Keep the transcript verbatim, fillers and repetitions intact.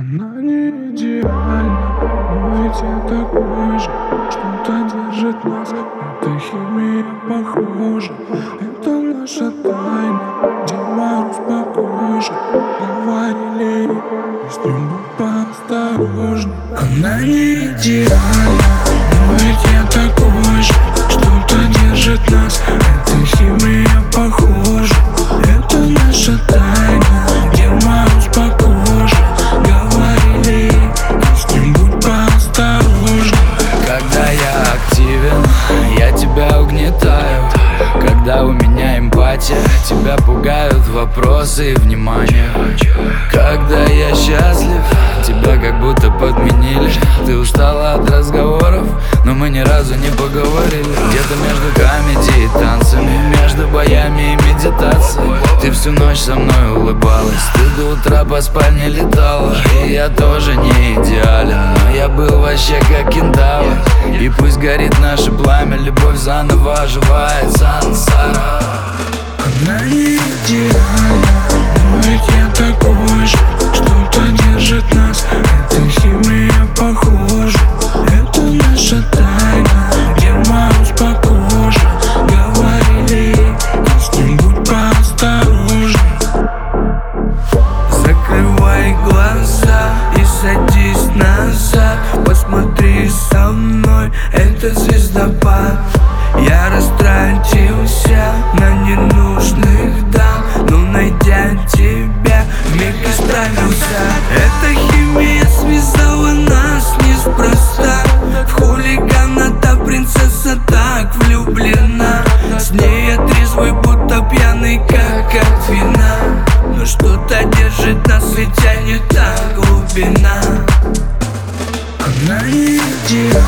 Она не идеальна, но ведь я такой же. Что-то держит нас, это химия похожа. Это наша тайна, где мороз по коже. Говорили, с ним будь поосторожней. Она не идеальна, но ведь я такой же. Что-то держит нас, это химия похожа. Это наша тайна, где мороз по коже. Говорили, с ним будь поосторожней. Когда я активен, я тебя угнетаю. Когда у меня эмпатия, тебя пугают вопросы и внимание. Когда я счастлив, тебя как будто подменили. Ты устала от разговоров, но мы ни разу не поговорили. Где-то между комедией и танцами, между боями и медитацией, ты всю ночь со мной улыбалась, ты до утра по спальне летала. И я тоже не идеален, но я был вообще как кентавр. И пусть горит наше пламя, любовь заново оживает. Сансара. Она не идеальна, но ведь я такой же. Что-то держит нас, это химия похожа. Это наша тайна, где мороз по коже. Говорили, с ним будь поосторожней. Закрывай глаза и садись назад. Посмотри со мной, это звездопад. Я растратился на ненужных дам, но найдя тебя, вмиг исправился. Эта химия связала нас неспроста. В хулигана та принцесса так влюблена. С ней я трезвый, будто пьяный, как от вина. Но что-то держит нас, ведь тянет та глубина. Она не идеальна.